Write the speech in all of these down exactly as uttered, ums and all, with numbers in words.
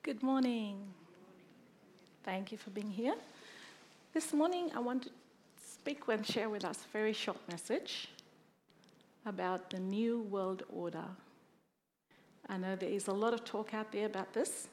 Good morning. Thank you for being here. This morning, I want to speak and share with us a very short message about the New World Order. I know there is a lot of talk out there about this.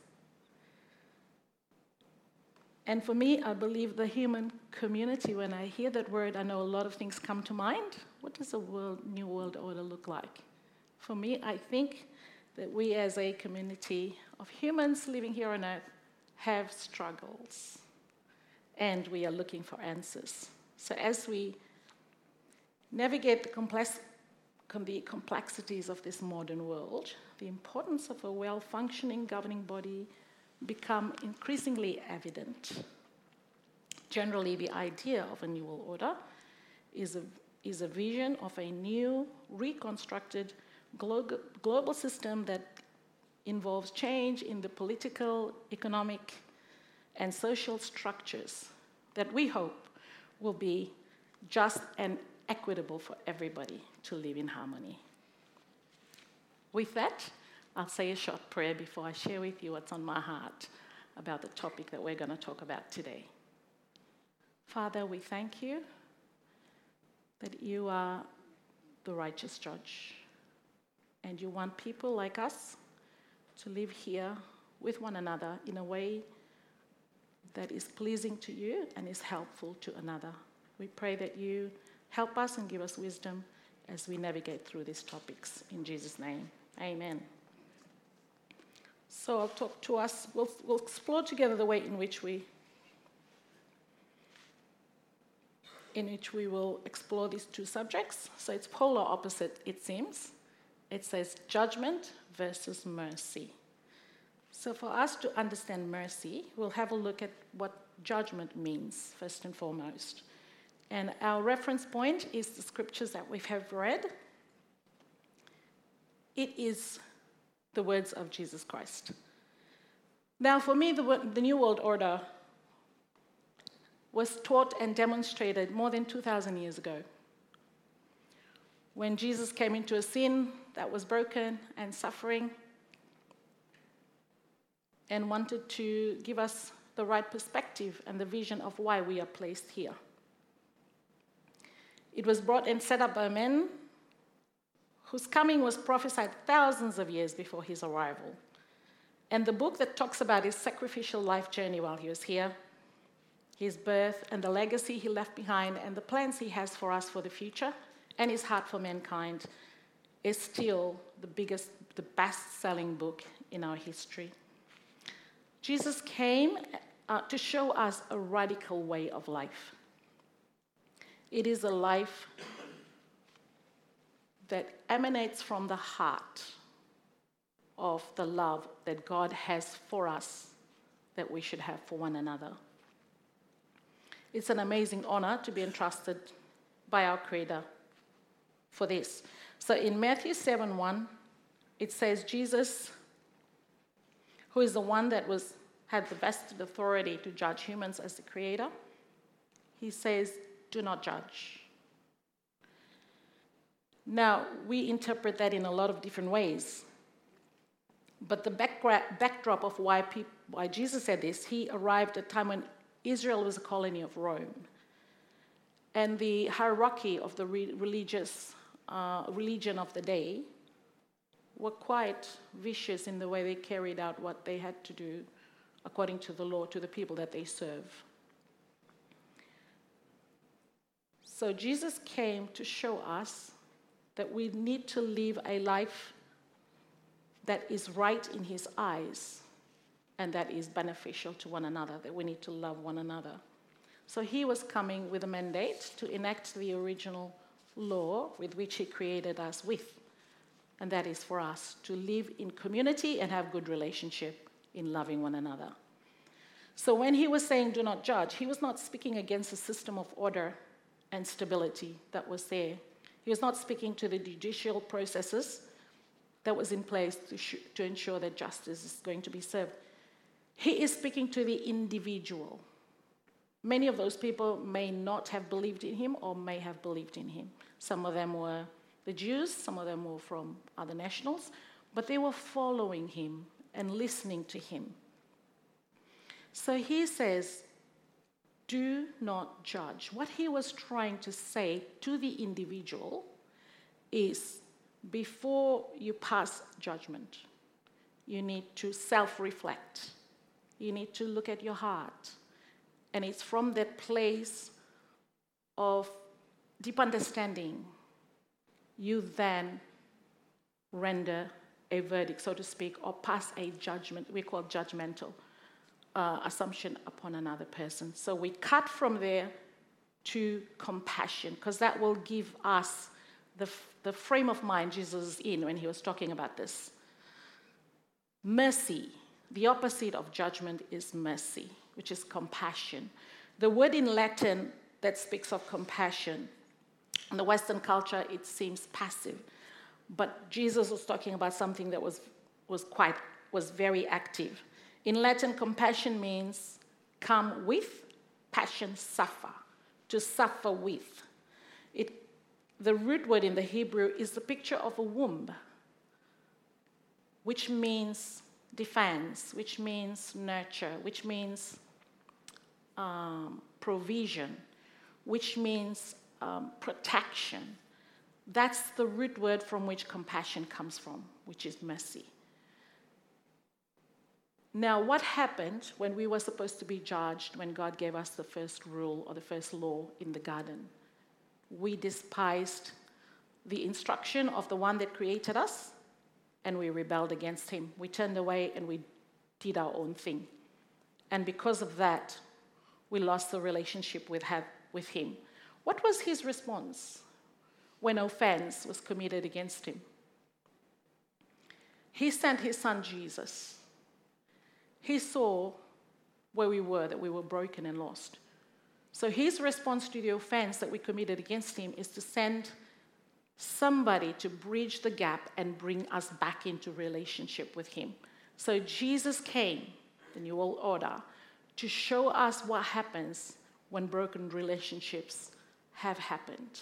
And for me, I believe the human community, when I hear that word, I know a lot of things come to mind. What does a world, New World Order look like? For me, I think that we as a community of humans living here on earth have struggles, and we are looking for answers. So as we navigate the, complex, the complexities of this modern world, the importance of a well-functioning governing body become increasingly evident. Generally, the idea of a New World Order is a, is a vision of a new, reconstructed Global, global system that involves change in the political, economic, and social structures that we hope will be just and equitable for everybody to live in harmony. With that, I'll say a short prayer before I share with you what's on my heart about the topic that we're going to talk about today. Father, we thank you that you are the righteous judge. And you want people like us to live here with one another in a way that is pleasing to you and is helpful to another. We pray that you help us and give us wisdom as we navigate through these topics. In Jesus' name, amen. So I'll talk to us, we'll, we'll explore together the way in which we in which we will explore these two subjects. So it's polar opposite, it seems. It says judgment versus mercy. So for us to understand mercy, we'll have a look at what judgment means, first and foremost. And our reference point is the scriptures that we have read. It is the words of Jesus Christ. Now, for me, the, the New World Order was taught and demonstrated more than two thousand years ago, when Jesus came into a scene that was broken and suffering and wanted to give us the right perspective and the vision of why we are placed here. It was brought and set up by men whose coming was prophesied thousands of years before his arrival. And the book that talks about his sacrificial life journey while he was here, his birth and the legacy he left behind and the plans he has for us for the future, and his heart for mankind, is still the biggest, the best-selling book in our history. Jesus came uh, to show us a radical way of life. It is a life that emanates from the heart of the love that God has for us, that we should have for one another. It's an amazing honor to be entrusted by our Creator for this. So in Matthew seven one, it says Jesus, who is the one that was had the vested authority to judge humans as the creator, he says, do not judge. Now, we interpret that in a lot of different ways. But the backgra- backdrop of why, peop- why Jesus said this, he arrived at a time when Israel was a colony of Rome. And the hierarchy of the re- religious Uh, religion of the day were quite vicious in the way they carried out what they had to do according to the law to the people that they serve. So Jesus came to show us that we need to live a life that is right in his eyes and that is beneficial to one another, that we need to love one another. So he was coming with a mandate to enact the original law with which he created us with, and that is for us to live in community and have good relationship in loving one another. So when he was saying do not judge, he was not speaking against a system of order and stability that was there. He was not speaking to the judicial processes that was in place to, sh- to ensure that justice is going to be served. He is speaking to the individual. Many of those people may not have believed in him or may have believed in him. Some of them were the Jews, some of them were from other nationals, but they were following him and listening to him So he says, do not judge. What he was trying to say to the individual is, before you pass judgment, you need to self-reflect. You need to look at your heart. And it's from that place of deep understanding, you then render a verdict, so to speak, or pass a judgment. We call judgmental uh, assumption upon another person. So we cut from there to compassion, because that will give us the, the frame of mind Jesus is in when he was talking about this. Mercy, the opposite of judgment, is mercy, which is compassion. The word in Latin that speaks of compassion, in the Western culture, it seems passive. But Jesus was talking about something that was, was quite, was very active. In Latin, compassion means come with, passion, suffer, to suffer with. It, the root word in the Hebrew is the picture of a womb, which means defense, which means nurture, which means um, provision, which means um, protection. That's the root word from which compassion comes from, which is mercy. Now, what happened when we were supposed to be judged, when God gave us the first rule or the first law in the garden? We despised the instruction of the one that created us, and we rebelled against him. We turned away and we did our own thing. And because of that, we lost the relationship with, have, with him. What was his response when offense was committed against him? He sent his son Jesus. He saw where we were, that we were broken and lost. So his response to the offense that we committed against him is to send somebody to bridge the gap and bring us back into relationship with him. So Jesus came, the New World Order, to show us what happens when broken relationships have happened.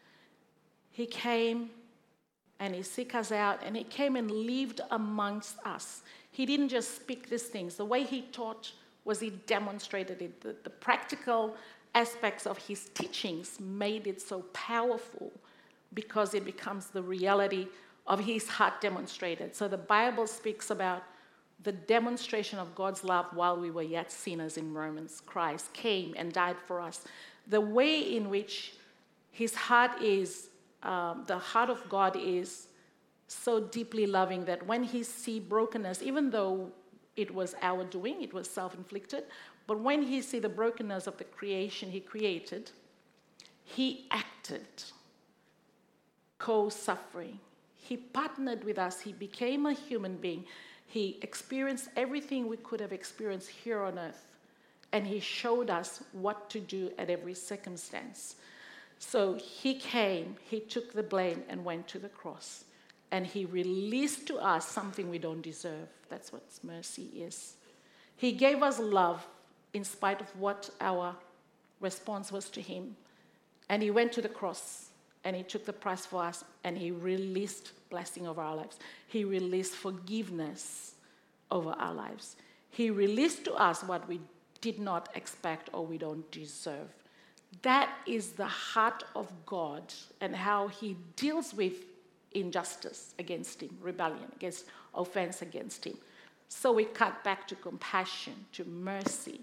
He came and he seeked us out, and he came and lived amongst us. He didn't just speak these things. The way he taught was he demonstrated it. The, the practical aspects of his teachings made it so powerful because it becomes the reality of his heart demonstrated. So the Bible speaks about the demonstration of God's love while we were yet sinners in Romans. Christ came and died for us. The way in which his heart is, um, the heart of God is so deeply loving that when he sees brokenness, even though it was our doing, it was self-inflicted, but when he sees the brokenness of the creation he created, he acted co-suffering. He partnered with us. He became a human being. He experienced everything we could have experienced here on earth, and he showed us what to do at every circumstance. So he came, he took the blame and went to the cross, and he released to us something we don't deserve. That's what mercy is. He gave us love in spite of what our response was to him, and he went to the cross, and he took the price for us, and he released blessing over our lives. He released forgiveness over our lives. He released to us what we did not expect or we don't deserve. That is the heart of God and how he deals with injustice against him, rebellion against, offense against him. So we cut back to compassion, to mercy.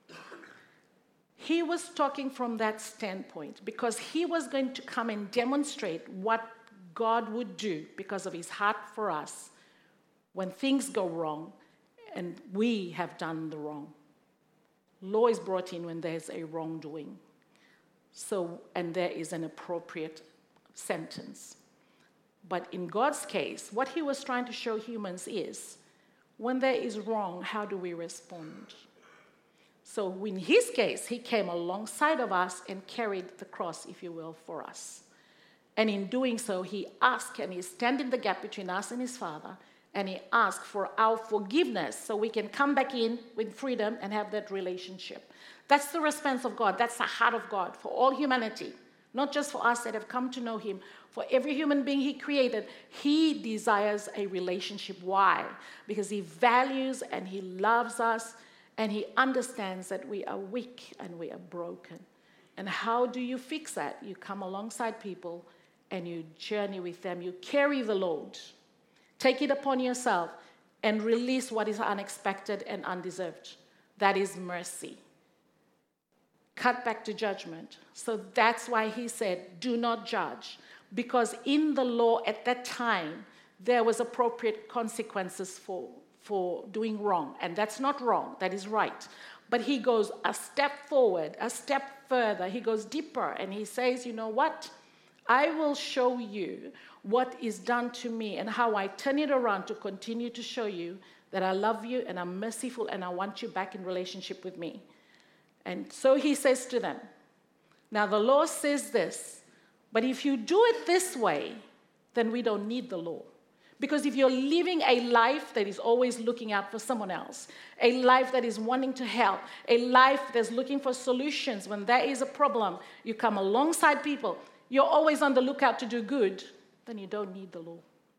He was talking from that standpoint because he was going to come and demonstrate what God would do because of his heart for us when things go wrong and we have done the wrong. Law is brought in when there's a wrongdoing. So, and there is an appropriate sentence. But in God's case, what he was trying to show humans is, when there is wrong, how do we respond? So in his case, he came alongside of us and carried the cross, if you will, for us. And in doing so, he asked, and he stand in the gap between us and his Father, and he asked for our forgiveness so we can come back in with freedom and have that relationship. That's the response of God. That's the heart of God for all humanity, not just for us that have come to know him. For every human being he created, he desires a relationship. Why? Because he values and he loves us, And he understands that we are weak and we are broken. And how do you fix that? You come alongside people and you journey with them. You carry the load. Take it upon yourself and release what is unexpected and undeserved. That is mercy. Cut back to judgment. So that's why he said, do not judge. Because in the law at that time, there was appropriate consequences for, for doing wrong. And that's not wrong, that is right. But he goes a step forward, a step further. He goes deeper and he says, you know what? I will show you what is done to me and how I turn it around to continue to show you that I love you and I'm merciful and I want you back in relationship with me. And so he says to them, now the law says this, but if you do it this way, then we don't need the law. Because if you're living a life that is always looking out for someone else, a life that is wanting to help, a life that's looking for solutions when there is a problem, you come alongside people, you're always on the lookout to do good, then you don't need the law.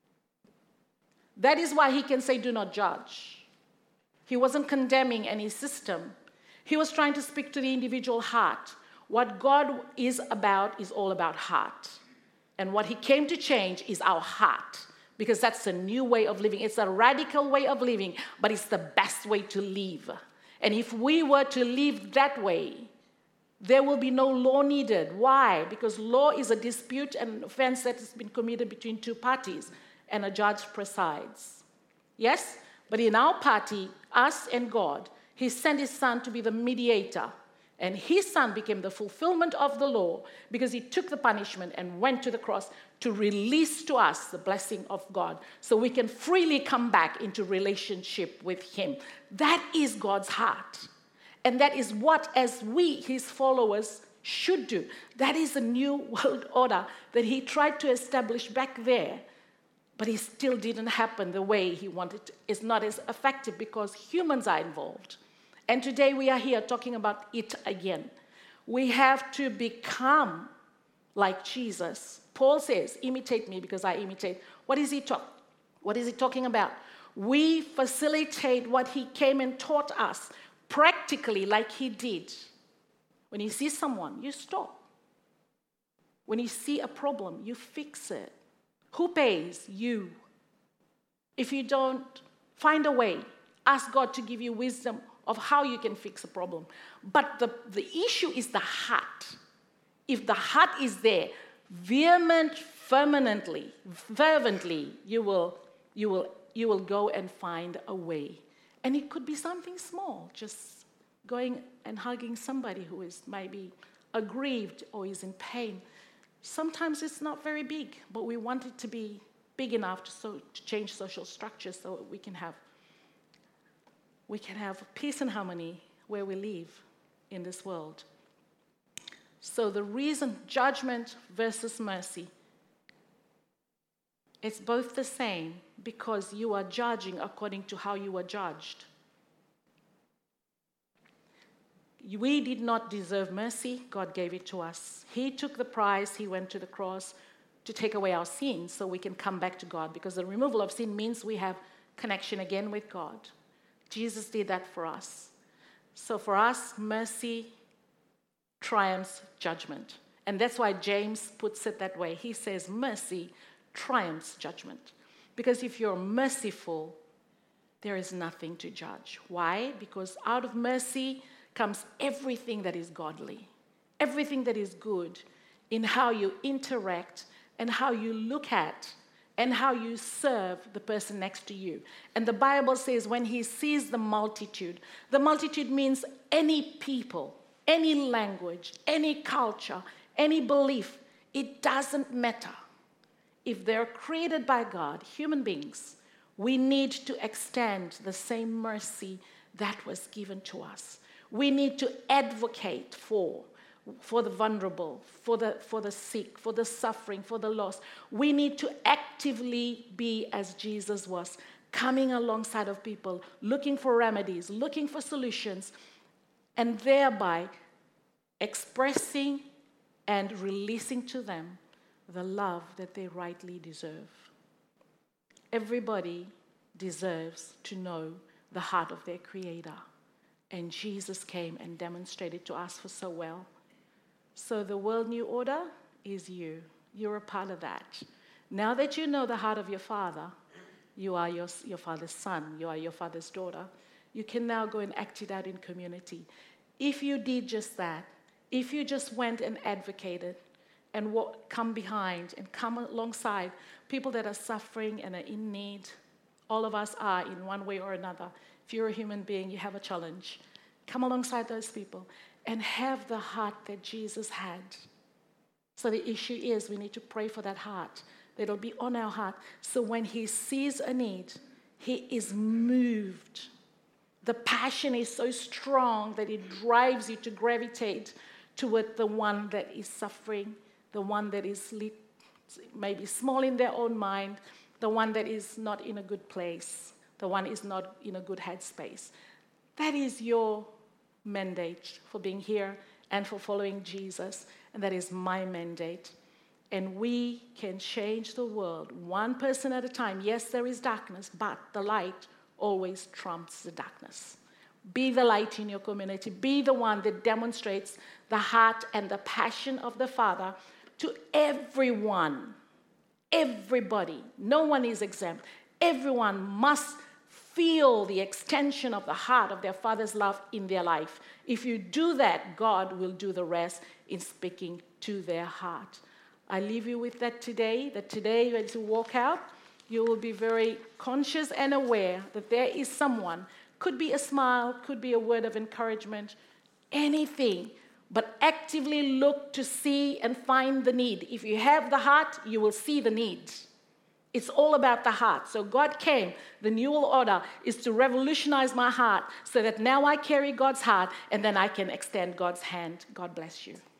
That is why he can say, do not judge. He wasn't condemning any system. He was trying to speak to the individual heart. What God is about is all about heart. And what he came to change is our heart. Because that's a new way of living. It's a radical way of living, but it's the best way to live. And if we were to live that way, there will be no law needed. Why? Because law is a dispute and offense that has been committed between two parties, and a judge presides. Yes? But in our party, us and God, he sent his son to be the mediator. And his son became the fulfillment of the law because he took the punishment and went to the cross to release to us the blessing of God so we can freely come back into relationship with him. That is God's heart. And that is what, as we, his followers, should do. That is the new world order that he tried to establish back there. But it still didn't happen the way he wanted to. It's not as effective because humans are involved. And today we are here talking about it again. We have to become like Jesus. Paul says, imitate me because I imitate. What is he talk? What is he talking about? We facilitate what he came and taught us practically like he did. When you see someone, you stop. When you see a problem, you fix it. Who pays? You. If you don't, find a way. Ask God to give you wisdom of how you can fix a problem. But the, the issue is the heart. If the heart is there, vehement, permanently, fervently, you will, you will, you will go and find a way. And it could be something small, just going and hugging somebody who is maybe aggrieved or is in pain. Sometimes it's not very big, but we want it to be big enough to, so, to change social structures so we can have we can have peace and harmony where we live in this world. So the reason, judgment versus mercy, it's both the same because you are judging according to how you were judged. We did not deserve mercy. God gave it to us. He took the price. He went to the cross to take away our sins so we can come back to God, because the removal of sin means we have connection again with God. Jesus did that for us. So for us, mercy triumphs judgment. And that's why James puts it that way. He says mercy triumphs judgment. Because if you're merciful, there is nothing to judge. Why? Because out of mercy comes everything that is godly, everything that is good in how you interact and how you look at and how you serve the person next to you. And the Bible says when he sees the multitude, the multitude means any people, any language, any culture, any belief. It doesn't matter. If they're created by God, human beings, we need to extend the same mercy that was given to us. We need to advocate for for the vulnerable, for the, for the sick, for the suffering, for the lost. We need to actively be as Jesus was, coming alongside of people, looking for remedies, looking for solutions, and thereby expressing and releasing to them the love that they rightly deserve. Everybody deserves to know the heart of their Creator. And Jesus came and demonstrated to us for so well. So the world new order is you. You're a part of that. Now that you know the heart of your Father, you are your, your Father's son, you are your Father's daughter, you can now go and act it out in community. If you did just that, if you just went and advocated and what, come behind and come alongside people that are suffering and are in need, all of us are in one way or another. If you're a human being, you have a challenge. Come alongside those people and have the heart that Jesus had. So the issue is we need to pray for that heart, that it'll be on our heart. So when he sees a need, he is moved. The passion is so strong that it drives you to gravitate toward the one that is suffering, the one that is maybe small in their own mind, the one that is not in a good place, the one is not in a good headspace. That is your mandate for being here and for following Jesus, and that is my mandate. And we can change the world one person at a time. Yes, there is darkness, but the light always trumps the darkness. Be the light in your community. Be the one that demonstrates the heart and the passion of the Father to everyone. Everybody. No one is exempt. Everyone must feel the extension of the heart of their Father's love in their life. If you do that, God will do the rest in speaking to their heart. I leave you with that today, that today when you walk out, you will be very conscious and aware that there is someone, could be a smile, could be a word of encouragement, anything, but actively look to see and find the need. If you have the heart, you will see the need. It's all about the heart. So God came. The new order is to revolutionize my heart so that now I carry God's heart and then I can extend God's hand. God bless you.